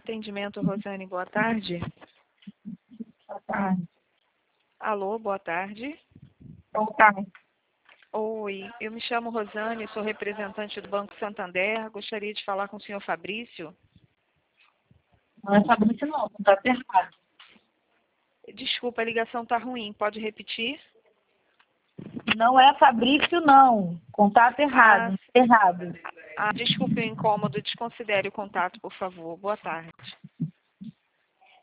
Atendimento, Rosane, boa tarde. Boa tarde. Alô, boa tarde. Boa tarde. Oi, eu me chamo Rosane, sou representante do Banco Santander. Gostaria de falar com o senhor Fabrício. Não é Fabrício não, contato errado. Desculpa, a ligação está ruim. Pode repetir? Não é Fabrício não, contato errado, errado. Desculpe o incômodo. Desconsidere o contato, por favor. Boa tarde.